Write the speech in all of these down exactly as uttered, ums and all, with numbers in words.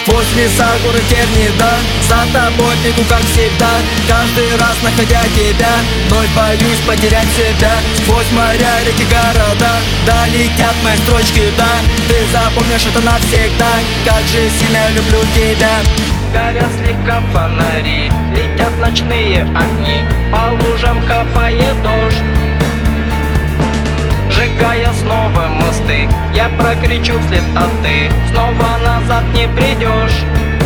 Сквозь леса, горы, тернии, да, за тобой бегу, как всегда. Каждый раз, находя тебя, вновь боюсь потерять себя. Сквозь моря, реки, города, да, летят мои строчки, да. Ты запомнишь это навсегда, как же сильно люблю тебя. Горят слегка фонари, летят ночные огни, по лужам капает дождь, сжигая снова мосты. Я прокричу вслед, а ты снова назад не придешь.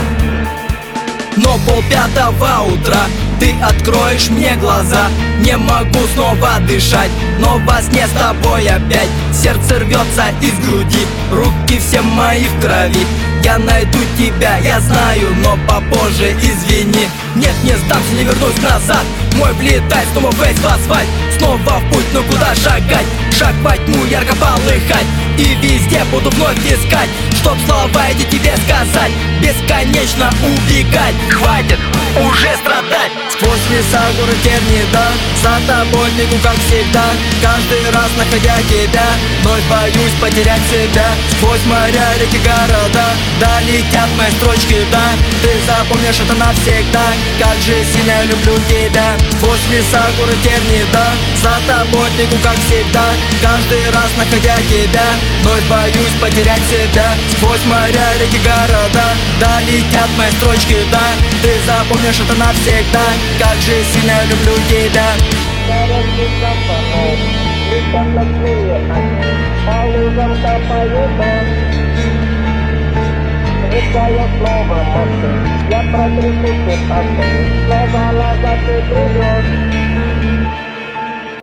Но полпятого утра ты откроешь мне глаза. Не могу снова дышать, но во сне с тобой опять. Сердце рвется из груди, руки все мои в крови. Я найду тебя, я знаю, но попозже, извини. Нет, не сдамся, не вернусь назад. Мой влетай, снова весь в асфальт. Снова в путь, но куда шагать? Шаг во тьму, ярко полыхать. И везде буду вновь искать, чтоб слова эти тебе сказать. Бесконечно убегать, хватит уже страдать. Сквозь леса, горы, тернии, да, за тобой бегу, как всегда. Каждый раз, находя тебя, вновь боюсь потерять себя. Сквозь моря, реки, города, да, летят мои строчки, да. Ты запомнишь это навсегда, как же сильно люблю тебя. Сквозь леса, горы, тернии, да, за тобой бегу, как всегда. Каждый раз, находя тебя, вновь боюсь потерять себя. Сквозь моря, реки, города, да, летят мои строчки, да. Ты запомнишь это навсегда, как же сильно люблю тебя. Горят слегка фонари, летят ночные огни, по лужам капает дождь, сжигая снова мосты. Я прокричу вслед, а ты снова назад не придешь.